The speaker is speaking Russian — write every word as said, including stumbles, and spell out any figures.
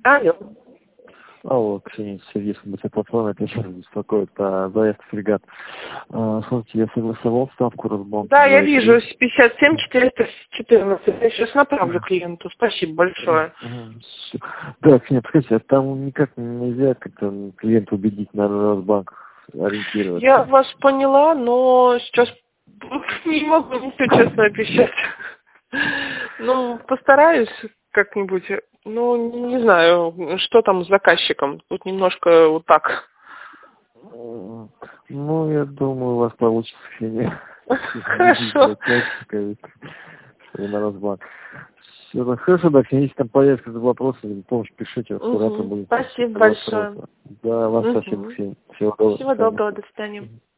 Алло. Алло, Ксения, Сергей, события платформы, опять раз беспокоит по заявке фрегат. А, смотрите, я согласовал ставку Росбанка. Да, я вижу, пятьдесят семь четыреста четырнадцать. Я сейчас направлю клиенту. Спасибо большое. Да, Ксения, скажите, а там никак нельзя как-то клиента убедить на Росбанк ориентироваться? Я вас поняла, но сейчас не могу ничего честно обещать. Ну, постараюсь как-нибудь. Ну, не знаю, что там с заказчиком. Тут немножко вот так. Ну, я думаю, у вас получится, Ксения. Хорошо. На Росбанк. Все, да, хорошо, да, Ксения, если там появятся вопросы или помощь, пишите, аккуратно будет. Спасибо большое. Да, вам спасибо, Ксения. Всего доброго. Всего доброго, до свидания.